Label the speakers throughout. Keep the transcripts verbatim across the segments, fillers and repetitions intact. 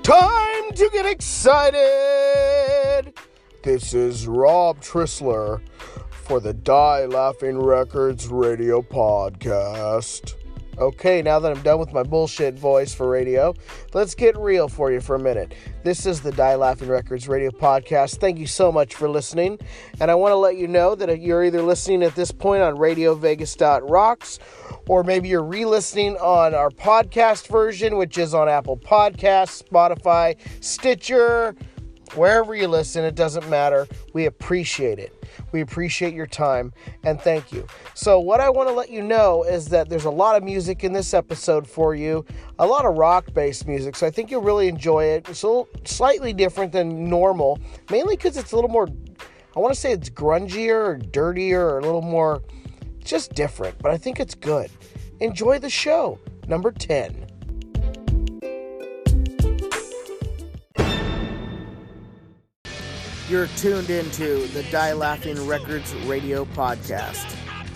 Speaker 1: Time to get excited! This is Rob Trissler for the Die Laughing Records radio podcast. Okay, now that I'm done with my bullshit voice for radio, let's get real for you for a minute. This is the Die Laughing Records radio podcast. Thank you so much for listening. And I want to let you know that you're either listening at this point on radio vegas dot rocks, or maybe you're re-listening on our podcast version, which is on Apple Podcasts, Spotify, Stitcher, wherever you listen. It doesn't matter. We appreciate it. We appreciate your time, and thank you. So what I want to let you know is that there's a lot of music in this episode for you, a lot of rock-based music, so I think you'll really enjoy it. It's a little slightly different than normal, mainly because it's a little more, I want to say it's grungier or dirtier or a little more, just different, but I think it's good. Enjoy the show. Number ten. You're tuned into the Die Laughing Records radio podcast.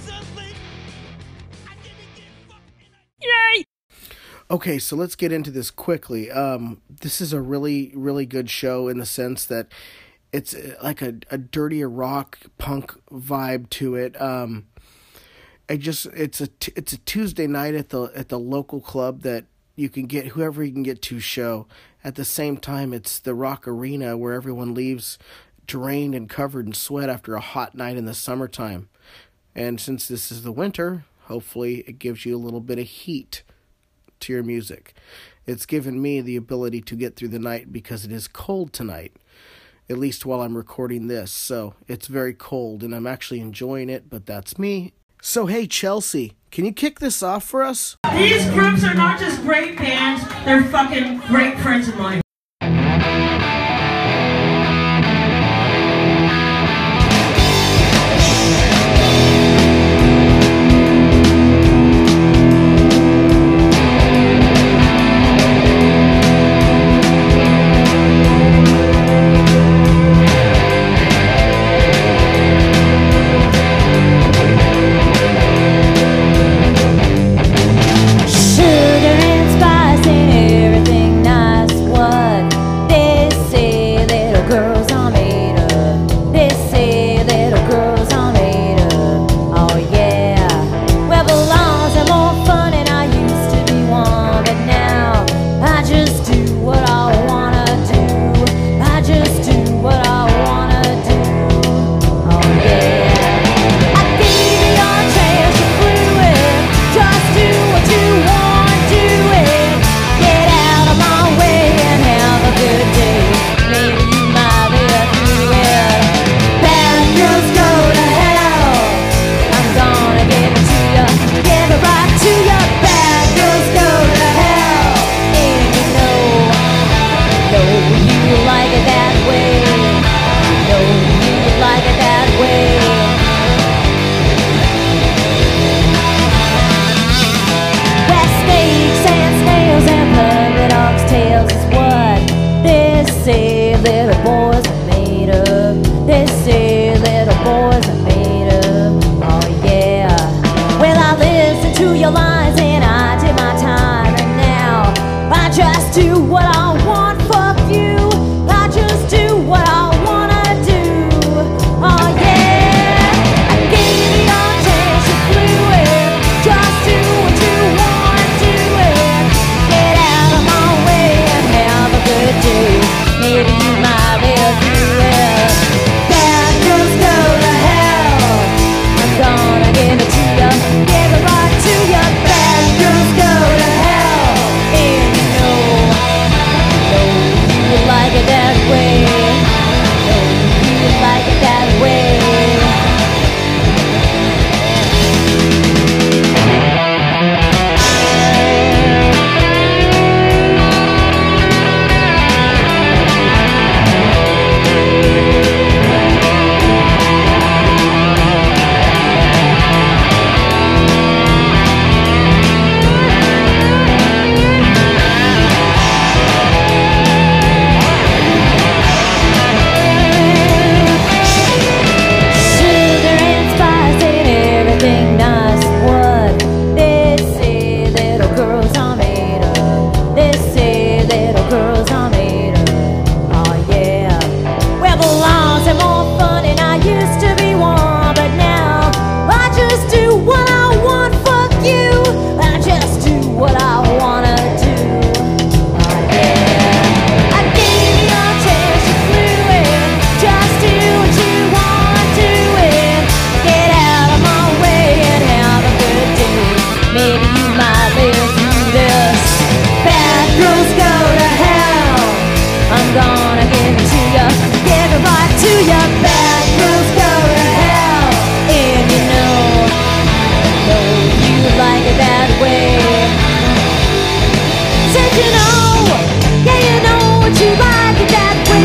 Speaker 2: Yay!
Speaker 1: Okay, so let's get into this quickly. Um, this is a really, really good show in the sense that it's like a, a dirtier rock punk vibe to it. Um, I just it's a t- it's a Tuesday night at the at the local club that you can get whoever you can get to show. At the same time, it's the Rock Arena where everyone leaves drained and covered in sweat after a hot night in the summertime. And since this is the winter, hopefully it gives you a little bit of heat to your music. It's given me the ability to get through the night because it is cold tonight, at least while I'm recording this. So it's very cold and I'm actually enjoying it, but that's me. So hey, Chelsea, can you kick this off for us?
Speaker 2: These groups are not just great bands, they're fucking great friends of mine.
Speaker 3: Sugar and spice and everything nice was. might live through this. Bad girls go to hell. I'm gonna give it to ya, give it right to ya. Bad girls go to hell. And you know, know you like it that way. Said you know, yeah you know what you like it that way.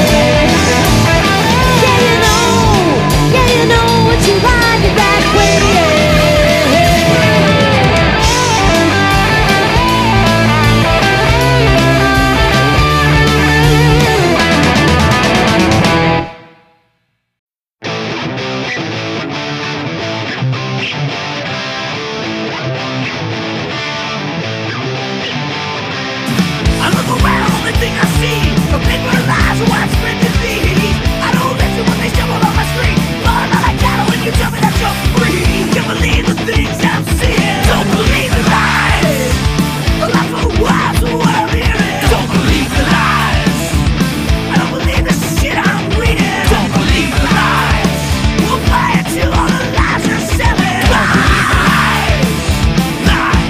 Speaker 3: Yeah you know, yeah you know what you like it that way.
Speaker 4: I look around, only thing I see the paper lies of what's meant to be. I don't listen when they stumble on my street. Falling on like cattle when you tell me that you're free. Can't believe the things I'm seeing. Don't believe the lies. The lies for wives of what I'm hearing. Don't believe the lies. I don't believe the shit I'm reading. Don't believe the lies. We'll buy it till all the lies are selling. Lies. Lies.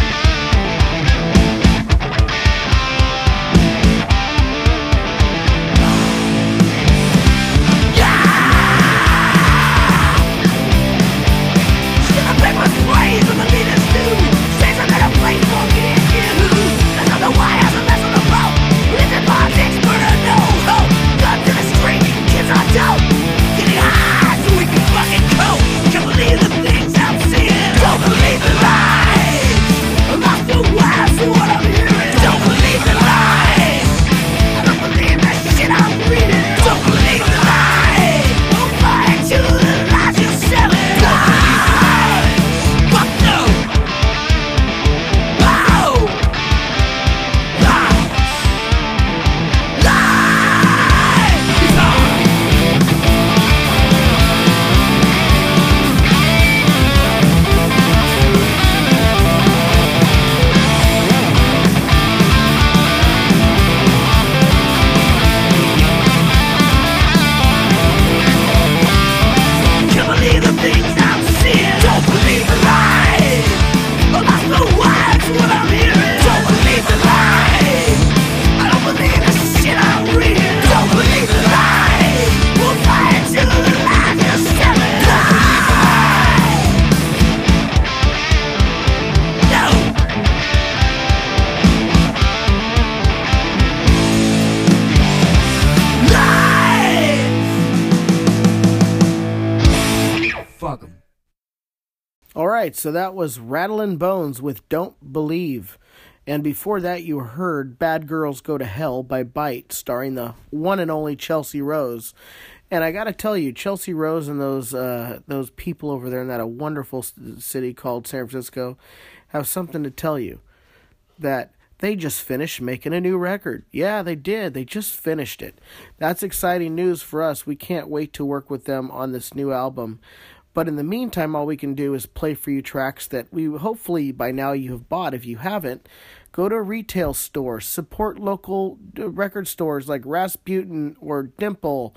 Speaker 1: All right, so that was Rattlin' Bones with Don't Believe. And before that, you heard Bad Girls Go to Hell by Bite, starring the one and only Chelsea Rose. And I got to tell you, Chelsea Rose and those uh, those people over there in that a wonderful city called San Francisco have something to tell you. That they just finished making a new record. Yeah, they did. They just finished it. That's exciting news for us. We can't wait to work with them on this new album. But in the meantime, all we can do is play for you tracks that we hopefully by now you have bought. If you haven't, go to a retail store. Support local record stores like Rasputin or Dimple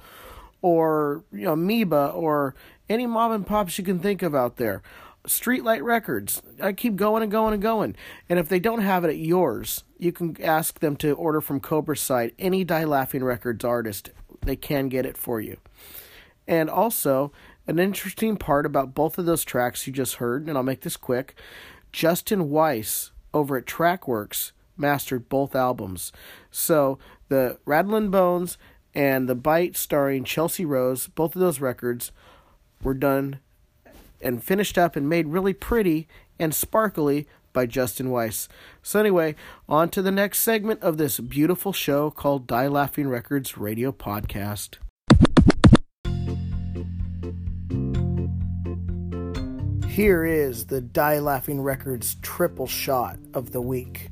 Speaker 1: or you know, Amoeba or any mom and pops you can think of out there. Streetlight Records. I keep going and going and going. And if they don't have it at yours, you can ask them to order from Cobra's site. Any Die Laughing Records artist, they can get it for you. And also, an interesting part about both of those tracks you just heard, and I'll make this quick, Justin Weiss over at Trackworks mastered both albums. So the Rattlin' Bones and the Bite starring Chelsea Rose, both of those records were done and finished up and made really pretty and sparkly by Justin Weiss. So anyway, on to the next segment of this beautiful show called Die Laughing Records Radio Podcast. Here is the Die Laughing Records triple shot of the week.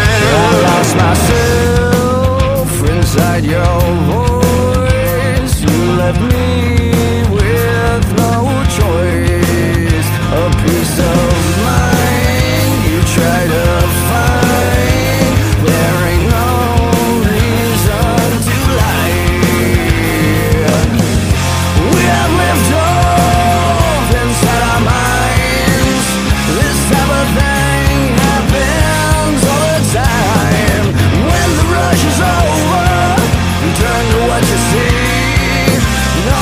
Speaker 5: Your voice, left me with no choice. A peace of mind you try to find. There ain't no reason to lie. We have lived off inside our minds. This type of thing happens all the time. When the rush is over, turn to what you see. No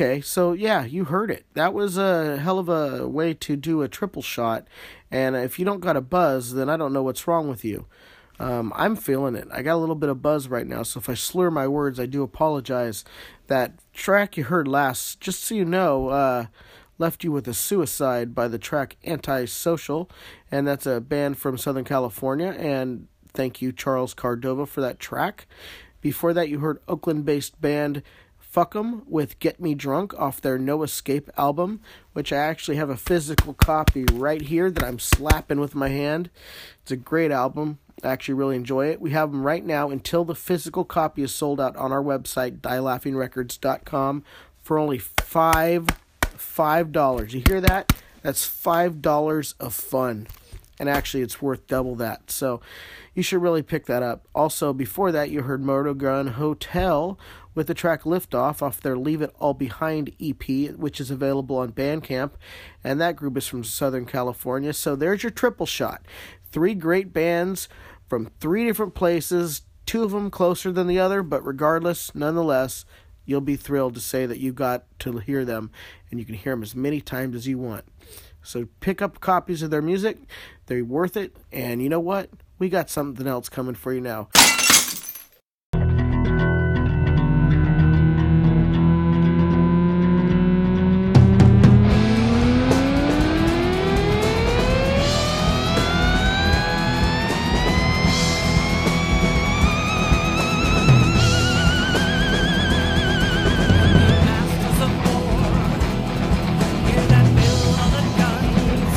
Speaker 6: Okay, so yeah, you heard it. That was a hell of a way to do a triple shot. And if you don't got a buzz, then I don't know what's wrong with you. Um, I'm feeling it. I got a little bit of buzz right now, so if I slur my words, I do apologize. That track you heard last, just so you know, uh, left you with a Suicide by the track Antisocial, and that's a band from Southern California, and thank you, Charles Cardova, for that track. Before that, you heard Oakland-based band Fuck 'em with Get Me Drunk off their No Escape album, which I actually have a physical copy right here that I'm slapping with my hand. It's a great album. I actually really enjoy it. We have them right now until the physical copy is sold out on our website, die laughing records dot com, for only five, five dollars. You hear that? That's five dollars of fun. And actually, it's worth double that. So you should really pick that up. Also, before that, you heard Motor Gun Hotel with the track Liftoff off their Leave It All Behind E P, which is available on Bandcamp. And that group is from Southern California. So there's your triple shot. Three great bands from three different places, two of them closer than the other, but regardless, nonetheless, you'll be thrilled to say that you got to hear them, and you can hear them as many times as you want. So pick up copies of their music. They're worth it. And you know what? We got something else coming for you now.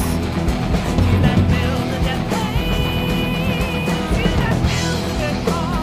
Speaker 4: That build the death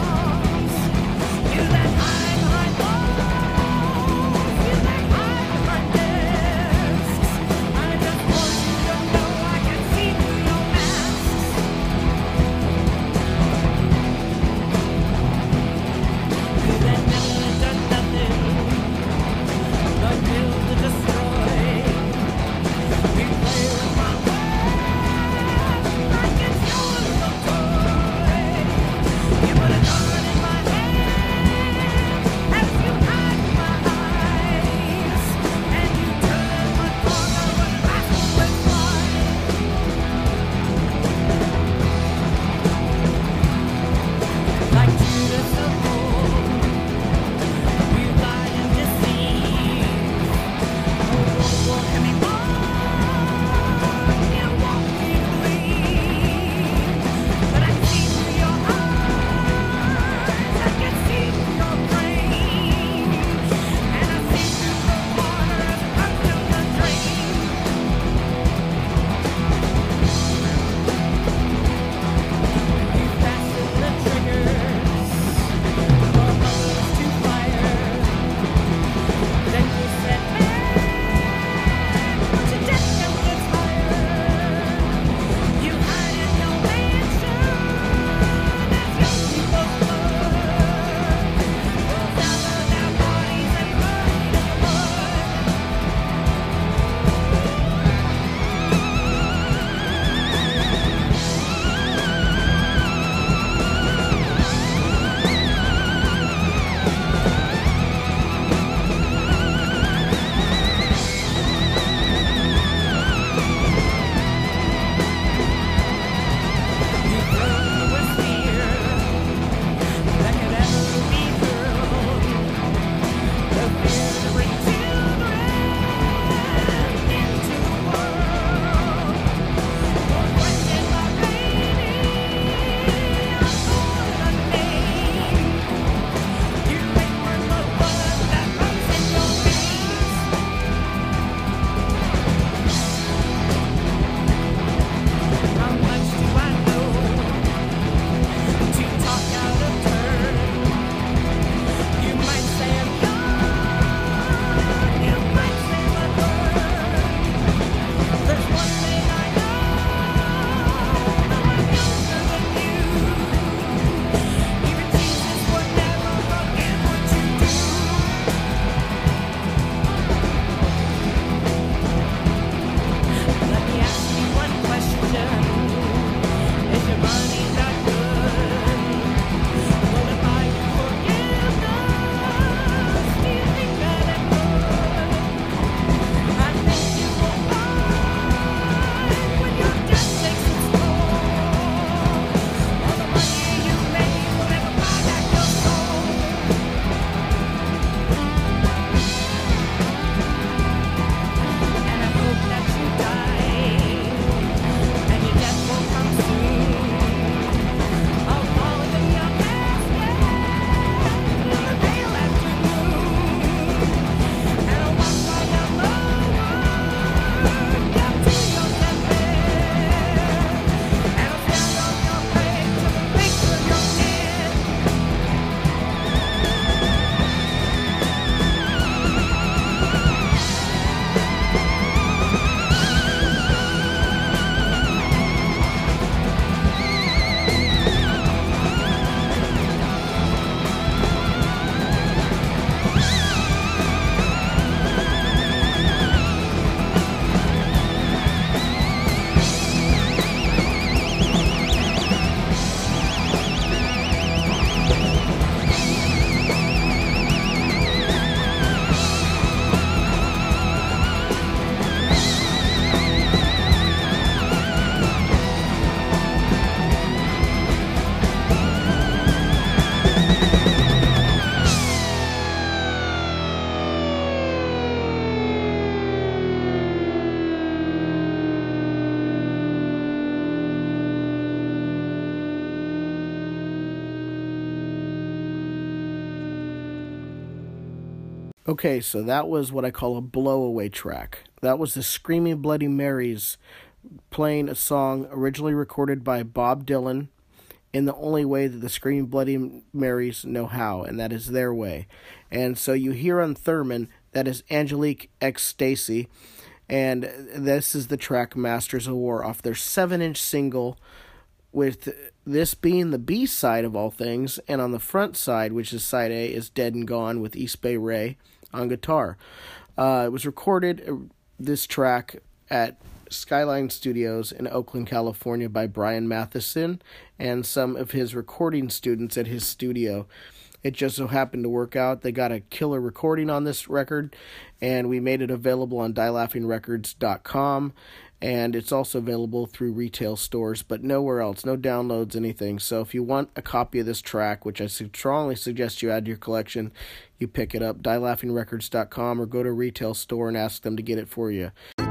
Speaker 6: Okay, so that was what I call a blowaway track. That was the Screaming Bloody Marys playing a song originally recorded by Bob Dylan in the only way that the Screaming Bloody Marys know how, and that is their way. And so you hear on Thurman, that is Angelique X. Stacey, and this is the track Masters of War off their seven-inch single, with this being the B-side of all things, and on the front side, which is side A, is Dead and Gone with East Bay Ray on guitar. Uh, it was recorded, uh, this track, at Skyline Studios in Oakland, California by Brian Matheson and some of his recording students at his studio. It just so happened to work out. They got a killer recording on this record, and we made it available on die laughing records dot com, and it's also available through retail stores, but nowhere else, no downloads, anything. So if you want a copy of this track, which I strongly suggest you add to your collection, you pick it up, die laughing records dot com, or go to a retail store and ask them to get it for you.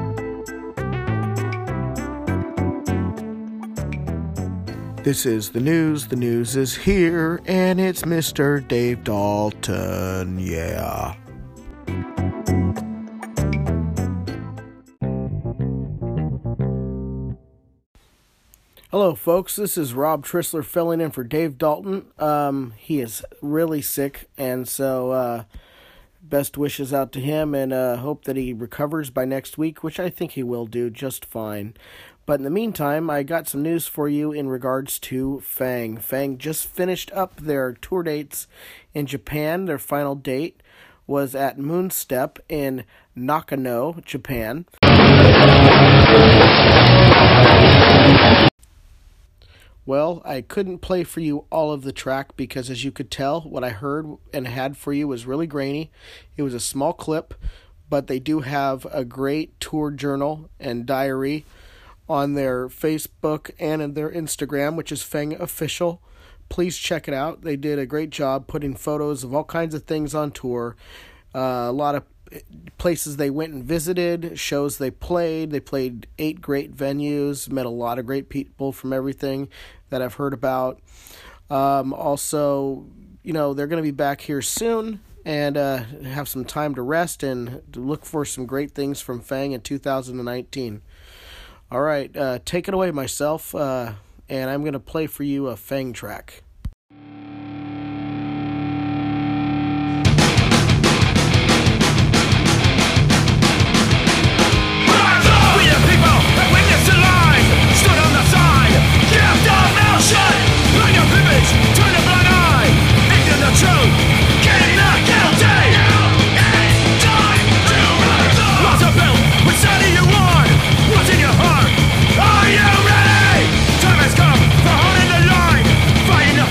Speaker 6: This is the news. The news is here, and it's Mister Dave Dalton. Yeah. Hello, folks. This is Rob Trissler filling in for Dave Dalton. Um, he is really sick, and so uh, best wishes out to him, and uh, hope that he recovers by next week, which I think he will do just fine. But in the meantime, I got some news for you in regards to Fang. Fang just finished up their tour dates in Japan. Their final date was at Moonstep in Nakano, Japan. Well, I couldn't play for you all of the track because, as you could tell, what I heard and had for you was really grainy. It was a small clip, but they do have a great tour journal and diary on their Facebook and in their Instagram, which is Fang Official. Please check it out. They did a great job putting photos of all kinds of things on tour. Uh, a lot of places they went and visited, shows they played. They played eight great venues, met a lot of great people from everything that I've heard about. Um, also, you know, they're going to be back here soon and uh, have some time to rest and to look for some great things from Fang in two thousand nineteen. All right, uh, take it away, myself, uh, and I'm going to play for you a Fang track.
Speaker 4: Are you ready? Time has come for holding the line, fighting the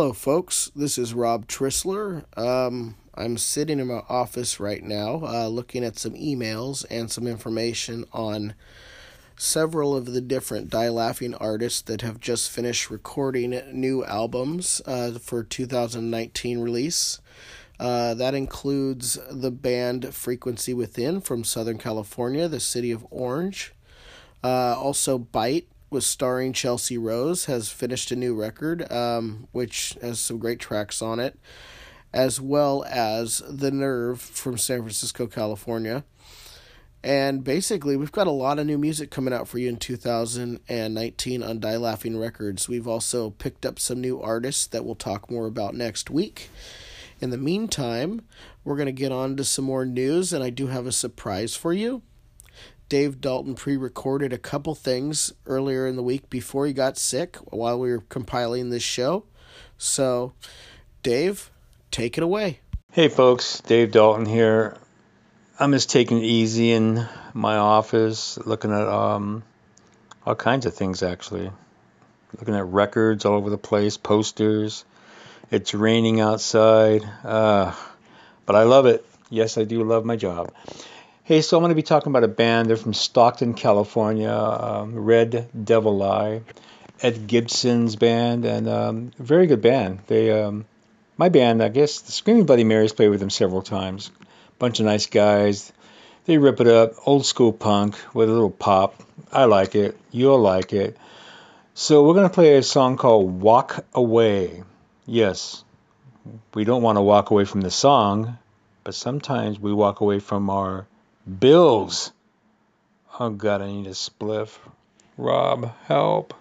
Speaker 6: Hello, folks. This is Rob Trissler. Um, I'm sitting in my office right now uh, looking at some emails and some information on several of the different Die Laughing artists that have just finished recording new albums uh, for two thousand nineteen release. Uh, that includes the band Frequency Within from Southern California, the city of Orange. Uh, also, Bite, was starring Chelsea Rose, has finished a new record, um, which has some great tracks on it, as well as The Nerve from San Francisco, California. And basically, we've got a lot of new music coming out for you in two thousand nineteen on Die Laughing Records. We've also picked up some new artists that we'll talk more about next week. In the meantime, we're going to get on to some more news, and I do have a surprise for you. Dave Dalton pre-recorded a couple things earlier in the week before he got sick while we were compiling this show. So, Dave, take it away.
Speaker 7: Hey folks, Dave Dalton here. I'm just taking it easy in my office, looking at um, all kinds of things actually. Looking at records all over the place, posters. It's raining outside, uh, but I love it. Yes, I do love my job. Hey, so I'm going to be talking about a band. They're from Stockton, California, um, Red Devil Eye, Ed Gibson's band, and um, a very good band. They, um, my band, I guess, the Screaming Bloody Marys played with them several times. Bunch of nice guys. They rip it up, old school punk with a little pop. I like it. You'll like it. So we're going to play a song called Walk Away. Yes, we don't want to walk away from the song, but sometimes we walk away from our bills. Oh God, I need a spliff. Rob, help.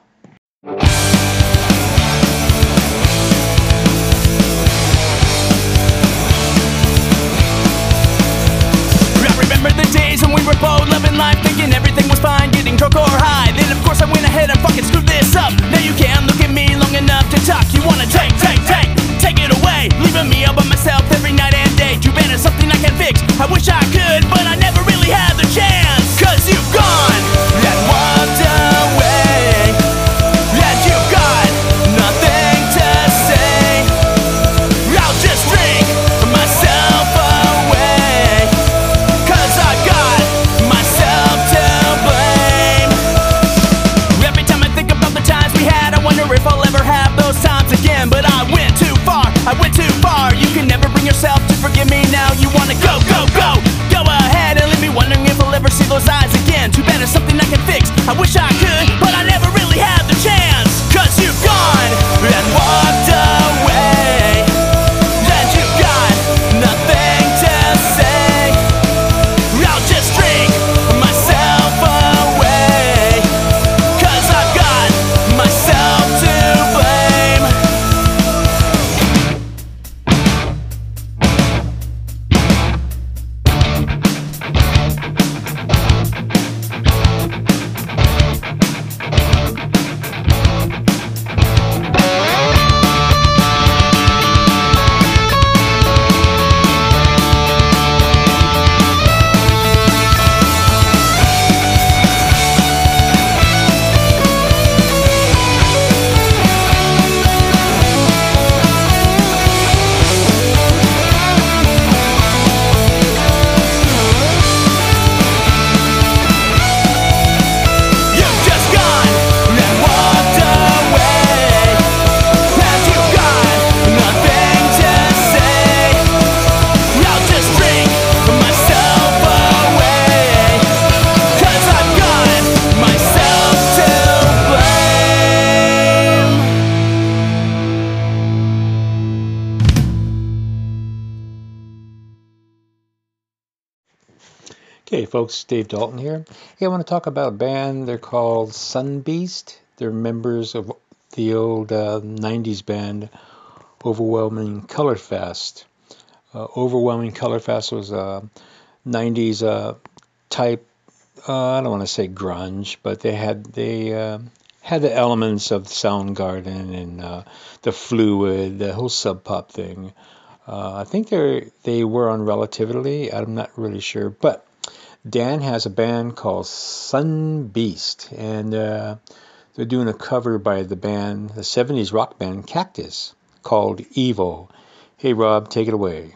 Speaker 5: I remember the days when we were both loving life, thinking everything was fine, getting drunk or high. Then of course I went ahead and fucking screwed this up. Now you can't look at me long enough to talk. You wanna take, take, take, take it away, leaving me all by myself every night and day. Too bad it's something I can fix. I wish I could, but I never really had the chance. Cause you've gone and walked away, and you've got nothing to say. I'll just drink myself away, cause I got myself to blame. Every time I think about the times we had, I wonder if I'll ever have those times again. But I went too far, I went too far. You can never bring yourself to forgive me now. You wanna go, go, go, go ahead and leave me wondering if I'll ever see those eyes again. Too bad it's something I can fix. I wish I could, but I never really had the chance. Cause you've gone and walked away, and you've got nothing to say. I'll just drink myself away, cause I've got myself to blame. You've just gone and walked away, and you've got nothing to say. I'll just drink myself away, cause I've got myself to blame.
Speaker 7: Okay, folks, Dave Dalton here. Hey, I want to talk about a band. They're called Sun Beast. They're members of the old uh, nineties band Overwhelming Color Fest. Uh, Overwhelming Color Fest was a nineties uh, type. Uh, I don't want to say grunge, but they had they uh, had the elements of Soundgarden and uh, the Fluid, the whole Sub Pop thing. Uh, I think they they were on Relativity. I'm not really sure, but Dan has a band called Sun Beast, and uh, they're doing a cover by the band, the seventies rock band Cactus, called Evo. Hey, Rob, take it away.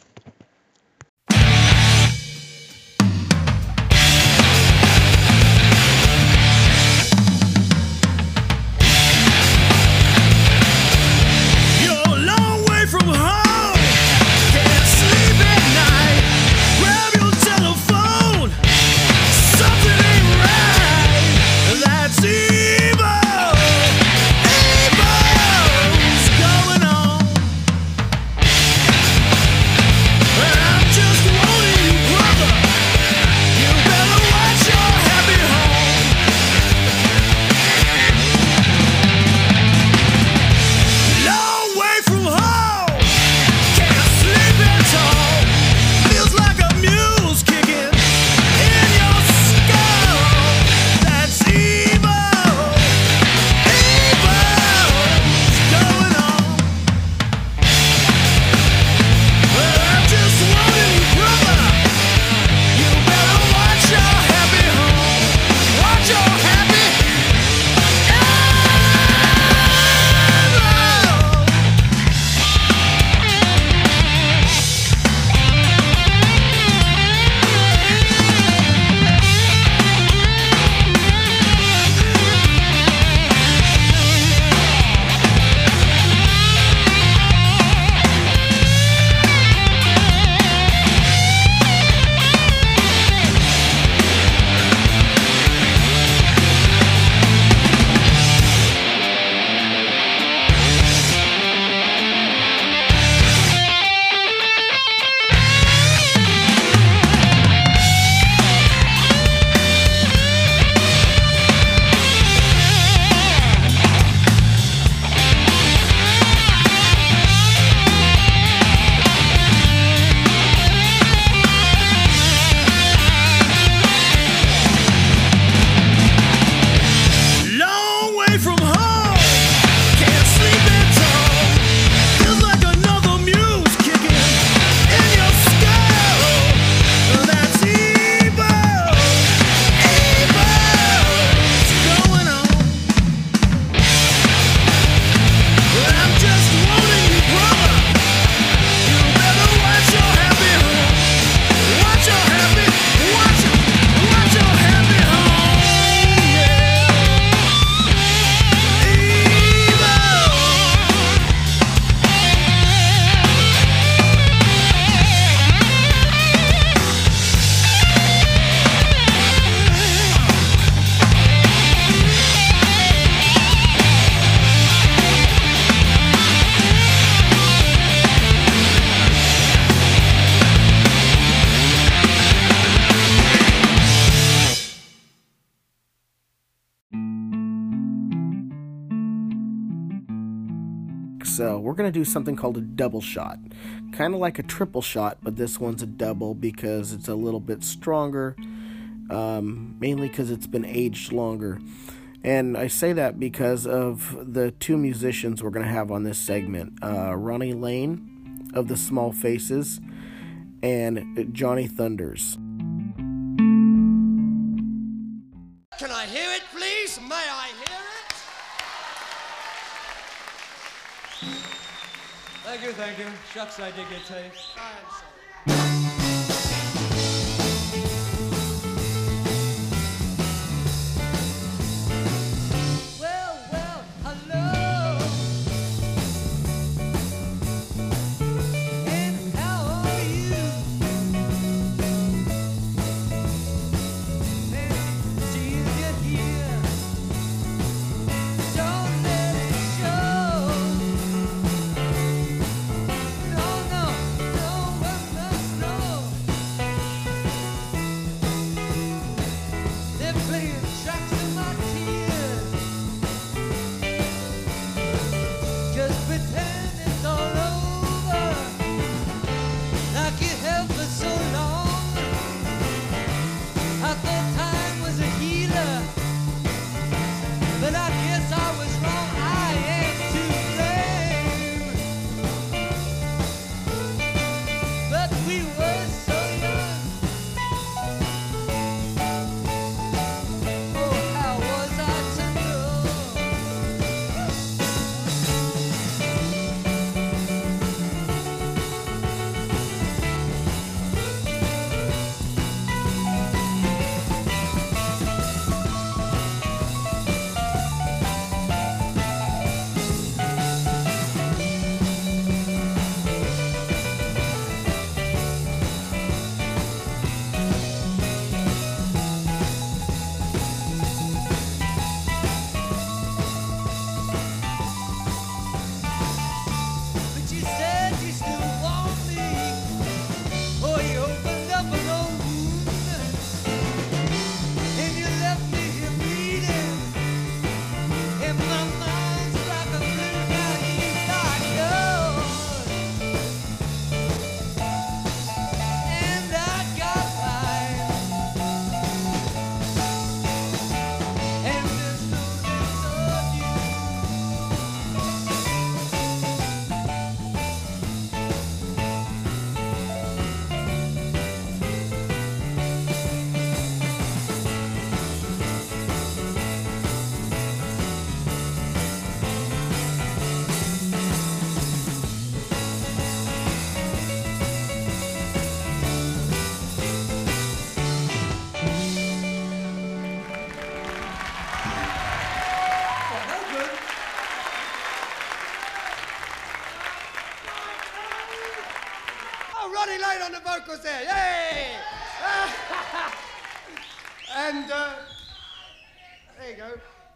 Speaker 6: So we're going to do something called a double shot. Kind of like a triple shot, but this one's a double because it's a little bit stronger, um, mainly because it's been aged longer. And I say that because of the two musicians we're going to have on this segment. Uh, Ronnie Lane of the Small Faces and Johnny Thunders.
Speaker 8: Can I hear it, please? May I hear it? Thank you, thank you. Shucks, I dig your taste. I am sorry. Well, well, hello. And how are you? And do you get here? Don't let it show. No, no, no one Goes there. Yay! And uh, there you go.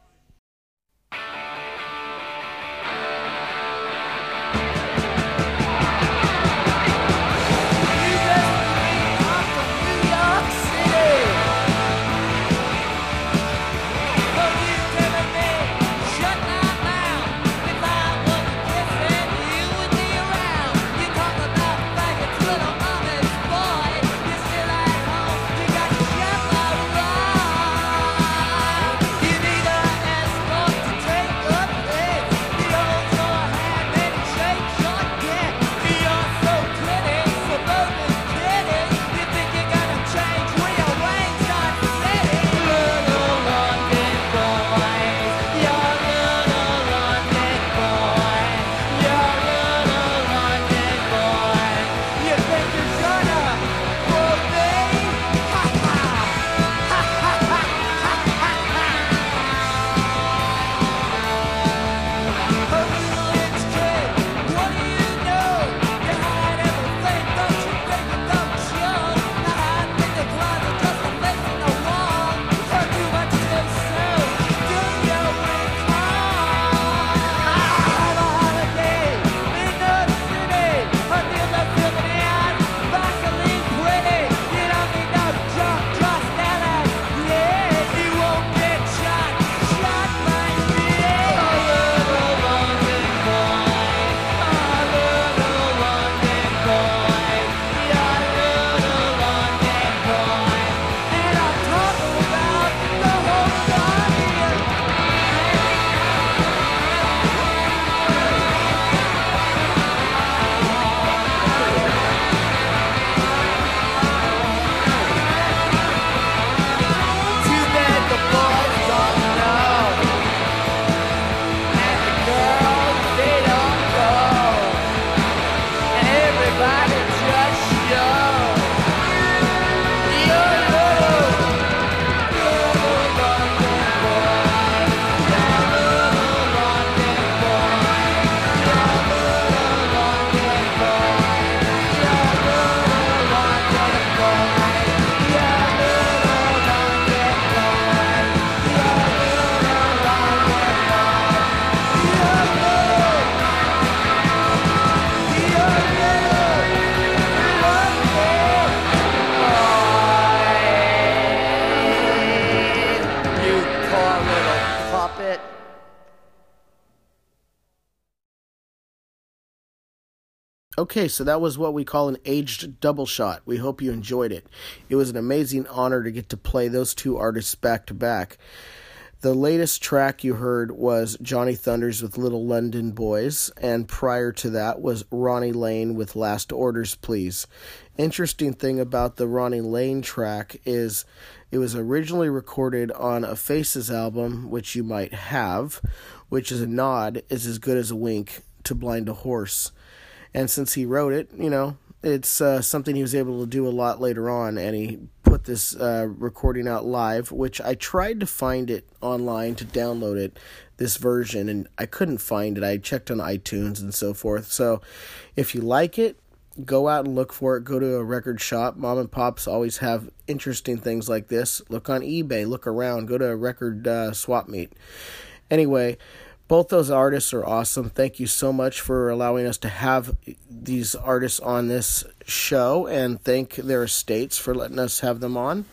Speaker 6: Okay, so that was what we call an aged double shot. We hope you enjoyed it. It was an amazing honor to get to play those two artists back to back. The latest track you heard was Johnny Thunders with Little London Boys, and prior to that was Ronnie Lane with Last Orders, Please. Interesting thing about the Ronnie Lane track is it was originally recorded on a Faces album, which you might have, which is a nod, is as good as a wink to Blind a Horse. And since he wrote it, you know, it's uh, something he was able to do a lot later on, and he put this uh, recording out live, which I tried to find it online to download it, this version, and I couldn't find it. I checked on iTunes and so forth. So if you like it, go out and look for it. Go to a record shop. Mom and Pops always have interesting things like this. Look on eBay. Look around. Go to a record uh, swap meet. Anyway, both those artists are awesome. Thank you so much for allowing us to have these artists on this show, and thank their estates for letting us have them on.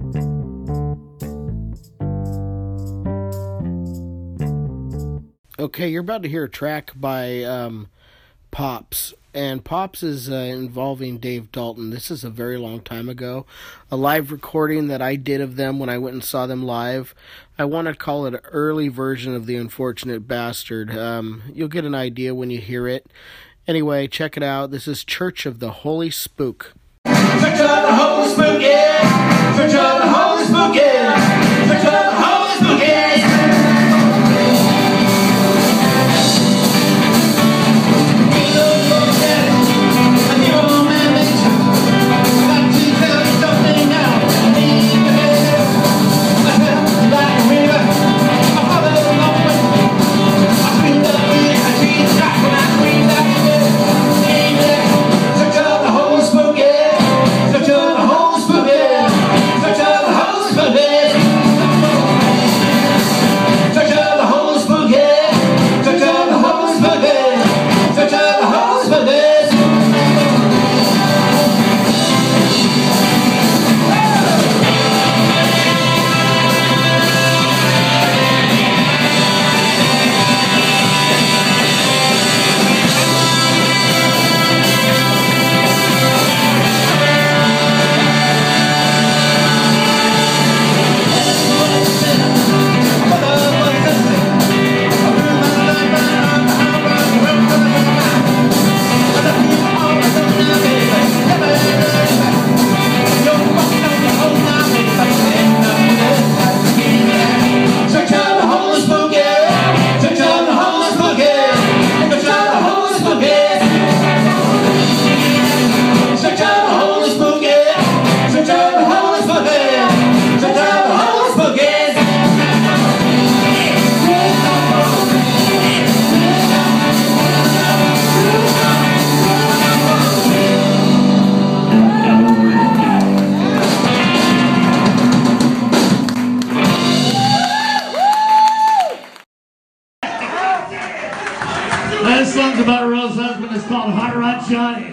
Speaker 6: Okay, you're about to hear a track by um, Pops. And Pops is uh, involving Dave Dalton. This is a very long time ago. A live recording that I did of them when I went and saw them live. I want to call it an early version of The Unfortunate Bastard. Um, you'll get an idea when you hear it. Anyway, check it out. This is Church of the Holy Spook.
Speaker 4: Church of the Holy Spook, yeah. Church of the Holy Spook, yeah. Church of the Holy Spook, yeah. Church of the Holy Spook, yeah.
Speaker 9: Johnny.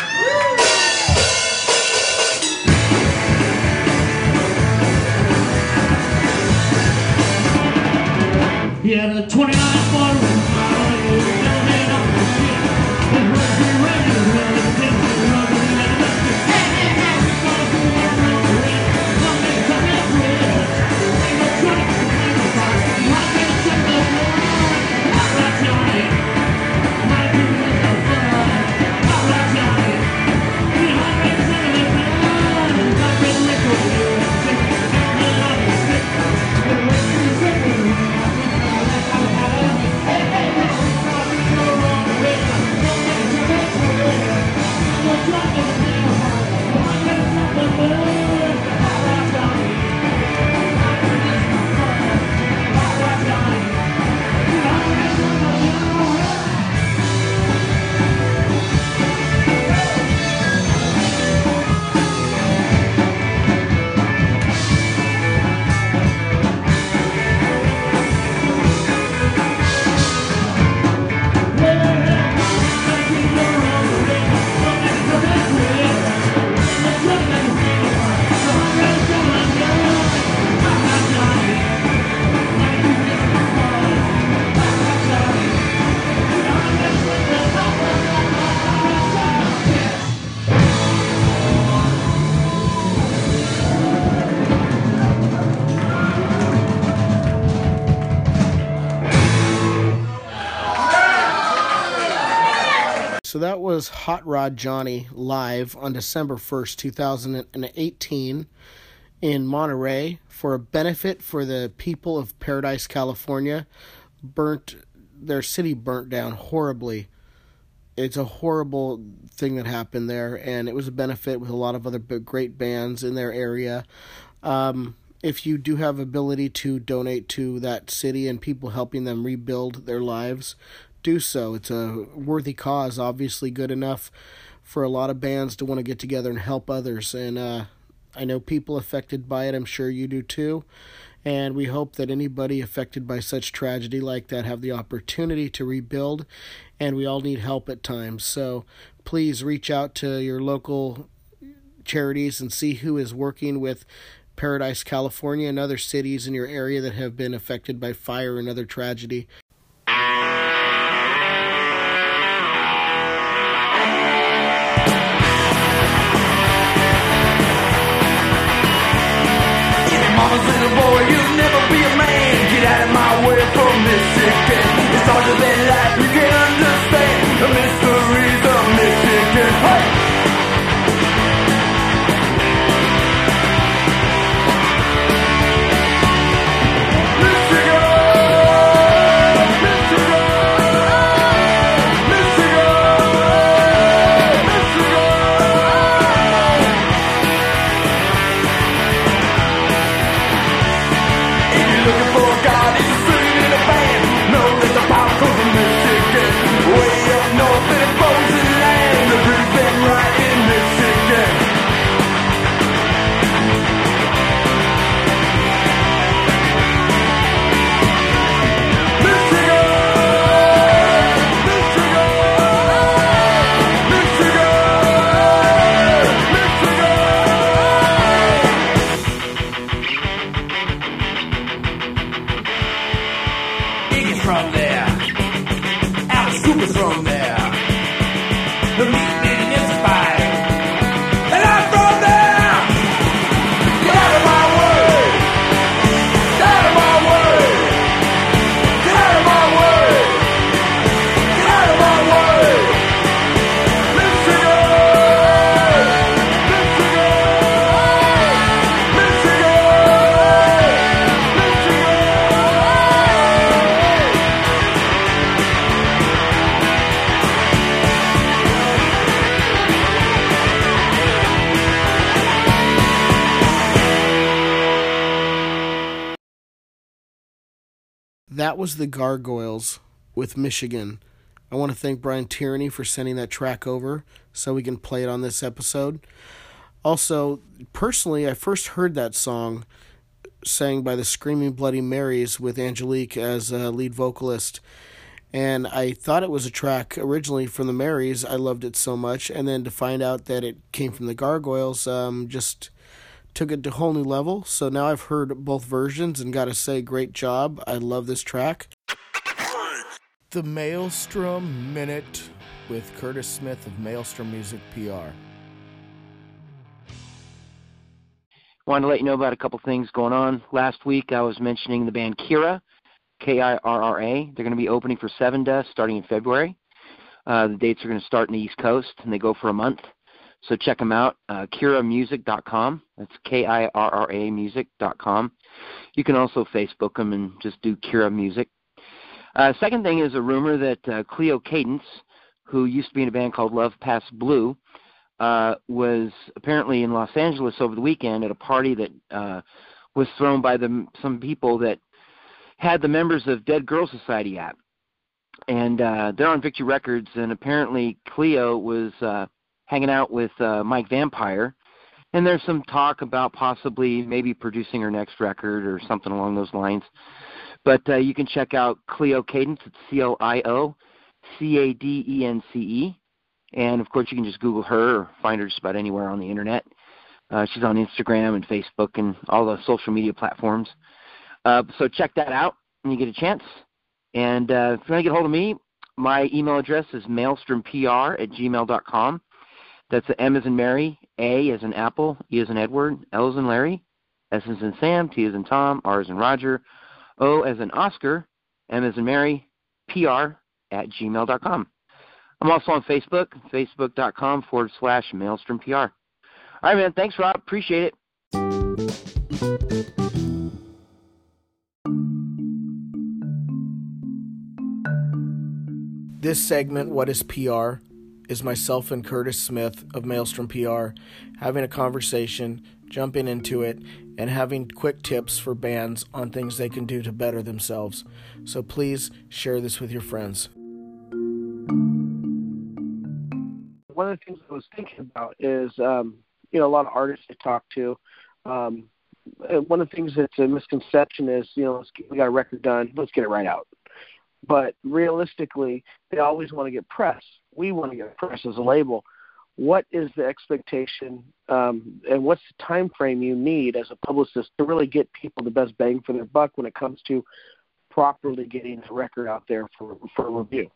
Speaker 9: He had a twenty-nine bottle of
Speaker 6: So that was Hot Rod Johnny live on December first, two thousand eighteen in Monterey for a benefit for the people of Paradise, California. Burnt, their city burnt down horribly. It's a horrible thing that happened there, and it was a benefit with a lot of other great bands in their area. Um, if you do have ability to donate to that city and people helping them rebuild their lives, do so. It's a worthy cause, obviously good enough for a lot of bands to want to get together and help others. And uh, I know people affected by it. I'm sure you do too. And we hope that anybody affected by such tragedy like that have the opportunity to rebuild. And we all need help at times. So please reach out to your local charities and see who is working with Paradise, California, and other cities in your area that have been affected by fire and other tragedy.
Speaker 4: Mama's little boy, you'll never be a man. Get out of my way from Michigan. It's harder than life, you can't understand the mysteries of Michigan. Hey! From there, Alice Cooper's from there. The meat being inspired, and I'm from there. Get out of my way! Get out of my way! Get out of my way! Get out of my way! Michigan! Michigan! Michigan!
Speaker 6: That was the Gargoyles with Michigan. I want to thank Brian Tierney for sending that track over so we can play it on this episode. Also, personally, I first heard that song sang by the Screaming Bloody Marys with Angelique as a lead vocalist. And I thought it was a track originally from the Marys. I loved it so much. And then to find out that it came from the Gargoyles um, just took it to a whole new level. So now I've heard both versions and got to say, great job. I love this track. The Maelstrom Minute with Curtis Smith of Maelstrom Music P R.
Speaker 10: Wanted to let you know about a couple things going on. Last week I was mentioning the band Kira, K I R R A. They're going to be opening for Seven Dust starting in February. Uh, the dates are going to start in the East Coast, and they go for a month. So check them out, uh, kira music dot com. That's K I R R A music dot com. You can also Facebook them and just do Kira Music. Uh, second thing is a rumor that uh, Cleo Cadence, who used to be in a band called Love Past Blue, uh, was apparently in Los Angeles over the weekend at a party that uh, was thrown by the, some people that had the members of Dead Girl Society at. And uh, they're on Victory Records, and apparently Cleo was uh, hanging out with uh, Mike Vampire, and there's some talk about possibly maybe producing her next record or something along those lines. But uh, you can check out Cleo Cadence. It's C L I O C A D E N C E. And, of course, you can just Google her or find her just about anywhere on the Internet. Uh, she's on Instagram and Facebook and all the social media platforms. Uh, so check that out when you get a chance. And uh, if you want to get a hold of me, my email address is maelstrompr at gmail dot com. That's a M as in Mary, A as in Apple, E as in Edward, L as in Larry, S as in Sam, T as in Tom, R as in Roger, O as in Oscar, M as in Mary, P R at gmail dot com. I'm also on Facebook, facebook dot com forward slash maelstrompr. All right, man. Thanks, Rob. Appreciate it.
Speaker 6: This segment, What is P R, is myself and Curtis Smith of Maelstrom P R having a conversation, jumping into it, and having quick tips for bands on things they can do to better themselves. So please share this with your friends.
Speaker 11: One of the things I was thinking about is, um, you know, a lot of artists I talk to, um, one of the things that's a misconception is, you know, let's get, we got a record done, let's get it right out. But realistically, they always want to get press. We want to get press as a label. What is the expectation um, and what's the time frame you need as a publicist to really get people the best bang for their buck when it comes to properly getting a record out there for, for review?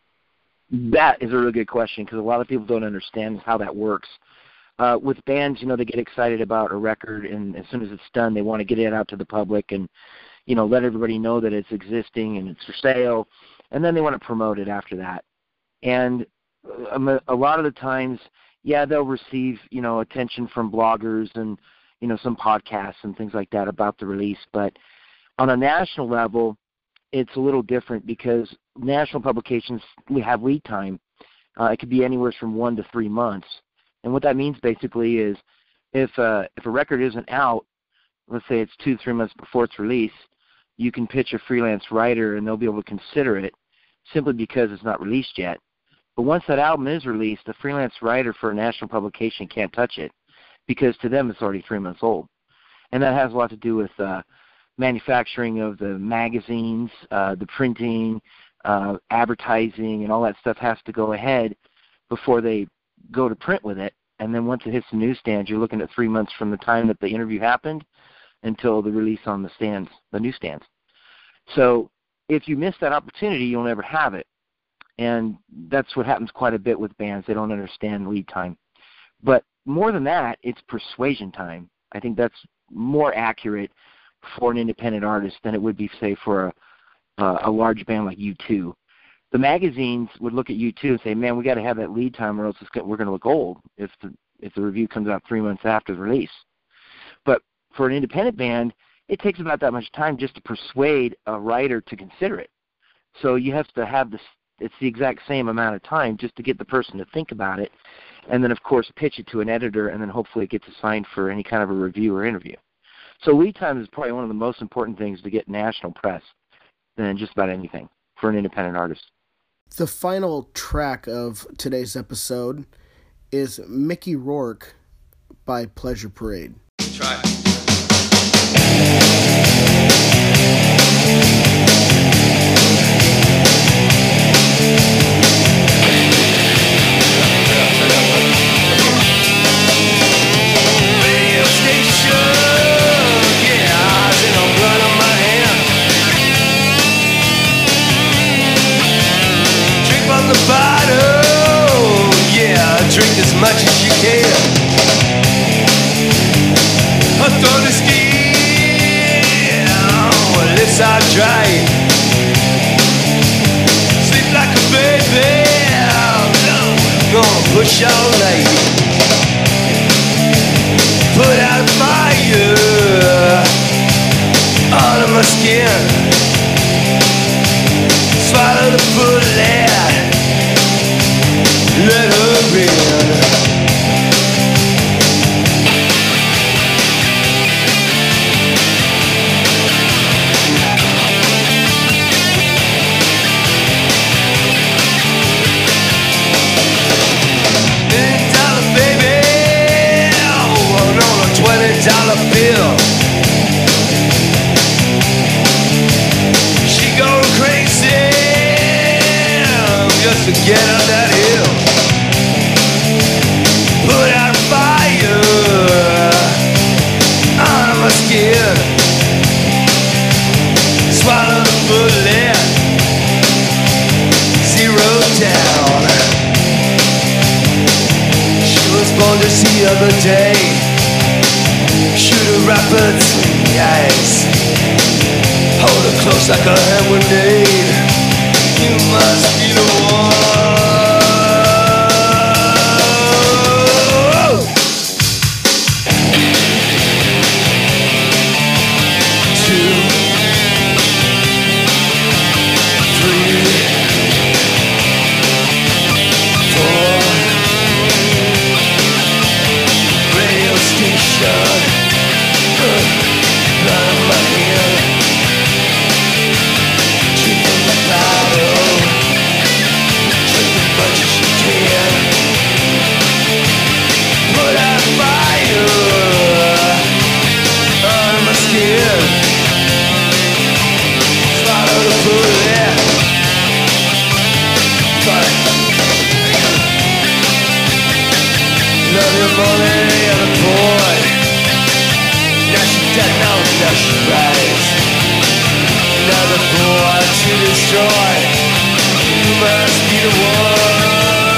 Speaker 10: That is a really good question because a lot of people don't understand how that works. Uh, with bands, you know, they get excited about a record, and as soon as it's done, they want to get it out to the public and, you know, let everybody know that it's existing and it's for sale, and then they want to promote it after that. And a, a lot of the times, yeah, they'll receive, you know, attention from bloggers and, you know, some podcasts and things like that about the release. But on a national level, it's a little different because national publications, we have lead time. Uh, it could be anywhere from one to three months. And what that means basically is if uh, if a record isn't out, let's say it's two, three months before its release, you can pitch a freelance writer and they'll be able to consider it simply because it's not released yet. But once that album is released, the freelance writer for a national publication can't touch it because to them it's already three months old. And that has a lot to do with uh, manufacturing of the magazines, uh, the printing, uh, advertising, and all that stuff has to go ahead before they go to print with it. And then once it hits the newsstands, you're looking at three months from the time that the interview happened until the release on the stands, the newsstands. So if you miss that opportunity, you'll never have it. And that's what happens quite a bit with bands. They don't understand lead time. But more than that, it's persuasion time. I think that's more accurate for an independent artist than it would be, say, for a, uh, a large band like U two. The magazines would look at U two and say, man, we got to have that lead time or else it's, we're going to look old if the, if the review comes out three months after the release. But for an independent band, it takes about that much time just to persuade a writer to consider it. So you have to have this, it's the exact same amount of time just to get the person to think about it, and then, of course, pitch it to an editor, and then hopefully it gets assigned for any kind of a review or interview. So lead time is probably one of the most important things to get national press than just about anything for an independent artist.
Speaker 6: The final track of today's episode is Mickey Rourke by Pleasure Parade.
Speaker 8: Try.
Speaker 12: inside dry. Sleep like a baby, gonna push all night. Put out a fire under my skin. Swallow the bullet, let her in. Dollar bill. She going crazy just to get up that hill. Put out a fire on my skin. Swallow the bullet. Zero down. She was born to see the other day. Shoot her right between the eyes. Hold her close like a hand grenade. You must be the one. Two, three, four. Radio station. Blood on my hand. Drinking the bottle. Drink as much as you can. Put out fire on my skin. Swallow the bullet. Fine. Love you more than any other boy. Now she dead, now, now she rise. Another boy to destroy. You must be the one.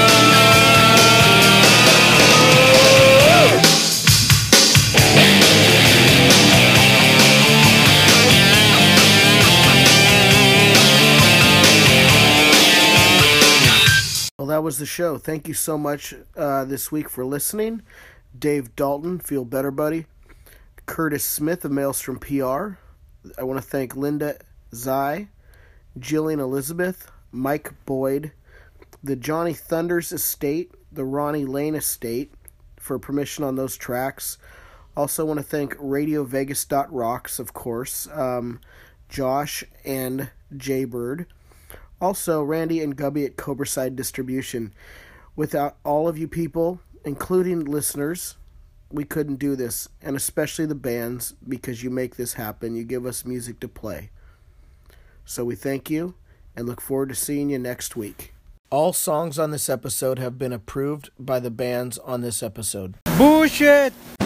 Speaker 6: Well, that was the show. Thank you so much uh, this week for listening. Dave Dalton, feel better, buddy. Curtis Smith of Maelstrom P R. I want to thank Linda Zai, Jillian Elizabeth, Mike Boyd, the Johnny Thunders Estate, the Ronnie Lane Estate for permission on those tracks. Also want to thank Radio Vegas Rocks, of course, um, Josh and Jaybird. Also, Randy and Gubby at Cobraside Distribution. Without all of you people, including listeners, we couldn't do this, and especially the bands, because you make this happen. You give us music to play. So we thank you, and look forward to seeing you next week. All songs on this episode have been approved by the bands on this episode.
Speaker 13: Bullshit!